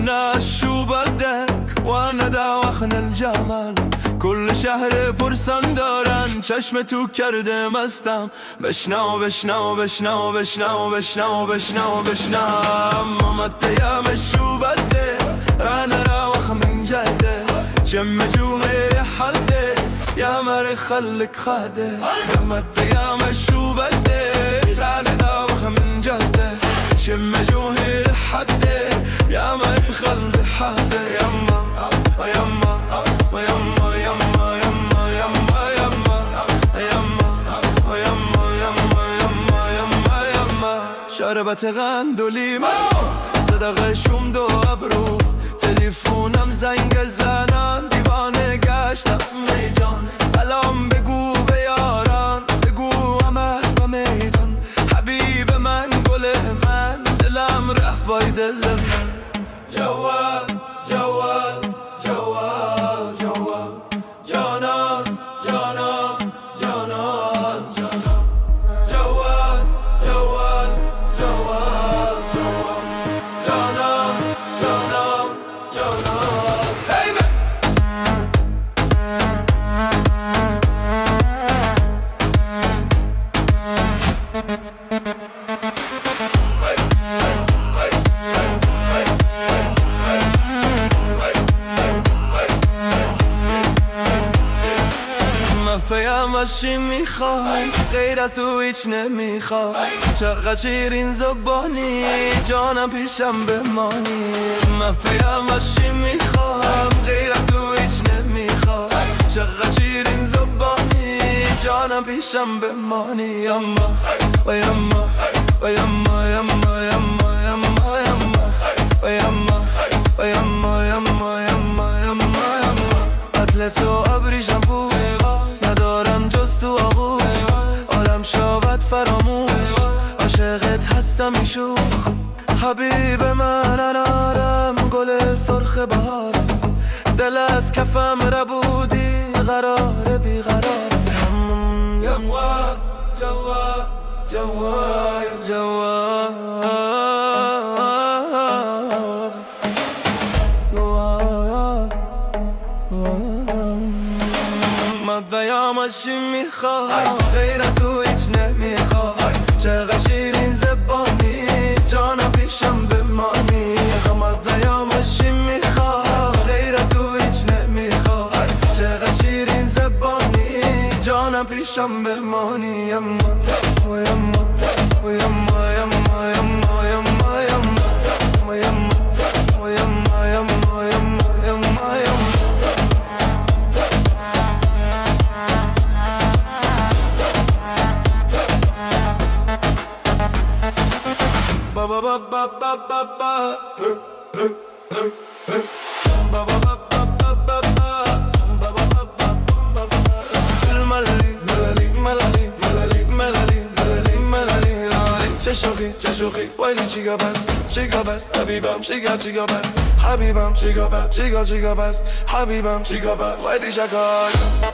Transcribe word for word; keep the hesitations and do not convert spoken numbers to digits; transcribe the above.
نشو بدك وانا دواخن الجمال كل شهر پرسان دارن چشم تو کرده مستم بشنو بشنو بشنو بشنو بشنو بشنو بشنو مامت يمشو بده رانا راوخ من جده جم جو غير حده يا مري خليك خاده مامت يمشو بده رانا راوخ من جده جم جو غير حده يا مري خليك حده يما يما يما يما شربت قند و لیمو صدقه شوم دو ابرو تلفونم زنگ زنن دیوانه گشتم میجان سلام بگو به یاران بگو آمد به میدان حبیب من گل من دلم رفت وای دل من جوال جوال جوال جوال جانان جانان جانان جانان جوال جوال جوال جوال جانان جانان جانان هی پیامش میخوای غیر از تو هیچ نمیخوای چقدر شیرین زبانی جانم پیشم بمانی من پیامش میخوام غیر از تو هیچ نمیخوای چقدر شیرین زبانی جانم پیشم بمانی اما و یما و یما یما یما یما یما و یما و یما یما یما یما اطلس و ابریشم پوش ندارم جز تو آغوش عالم شاید فراموش عاشقت هستم ایشوخ حبیب من انارم گل سرخ بهارم دل از کفم ربودی قرار بیقرارم جواد جواد جواد جواد پیامشی میخوام غیر از تو هیچ نمیخوام چقدر شیرین زبانی جانم پیشم بمانی خمت پیامشی میخوام غیر از تو هیچ نمیخوام چقدر شیرین زبانی جانم پیشم بمانی یما و یما و یما یما یما یما یما و یما و یما یما یما یما یما ba ba ba ba ba ba ba hey hey hey hey ba ba ba ba ba ba ba ba ba ba ba ba ba الملالي ملالي ملالي ملالي ملالي ملالي ملالي چه شوخی چه شوخی ولی چیگا بس چیگا بس حبیبم چیگا چیگا بس حبیبم چیگا بس چیگا چیگا بس حبیبم چیگا بس ولی شکار